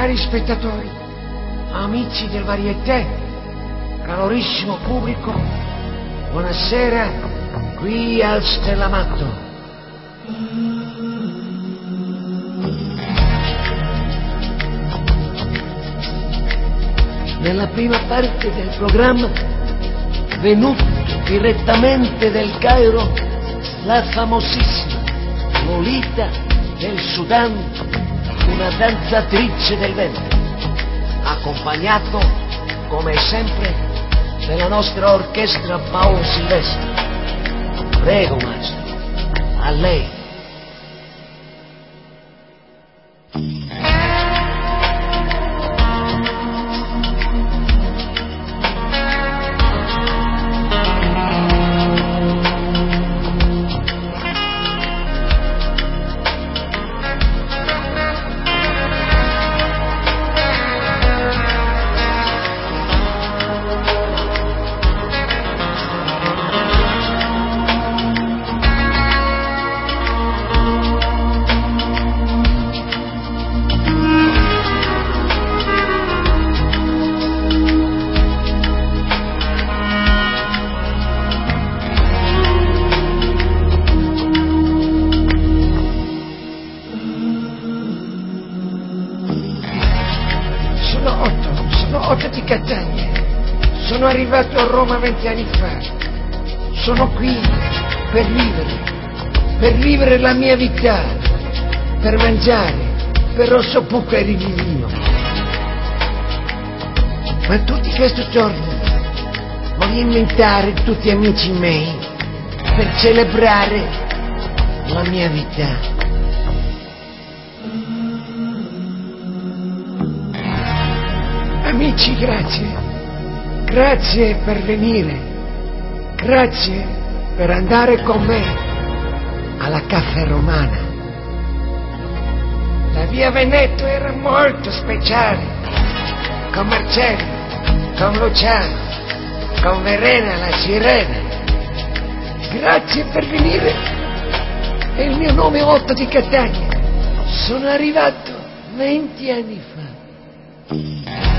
Cari spettatori, amici del Varieté, calorissimo pubblico, buonasera qui al Stellamato. Nella prima parte del programma, venuto direttamente del Cairo, la famosissima Lolita del Sudan, una danzatrice del ventre, accompagnato, come sempre, dalla nostra orchestra Paolo Silvestri. Prego, maestro, a lei. Sono Otto di Catania. Sono arrivato a Roma 20 anni fa. Sono qui per vivere la mia vita, per mangiare, per rosso buco e riglino. Ma tutti questi giorni voglio inventare tutti amici miei per celebrare la mia vita. Amici, grazie per venire, grazie per andare con me alla Caffè Romana. La via Veneto era molto speciale, con Marcello, con Luciano, con Verena la sirena. Grazie per venire. E il mio nome è Otto di Catania. Sono arrivato 20 anni fa.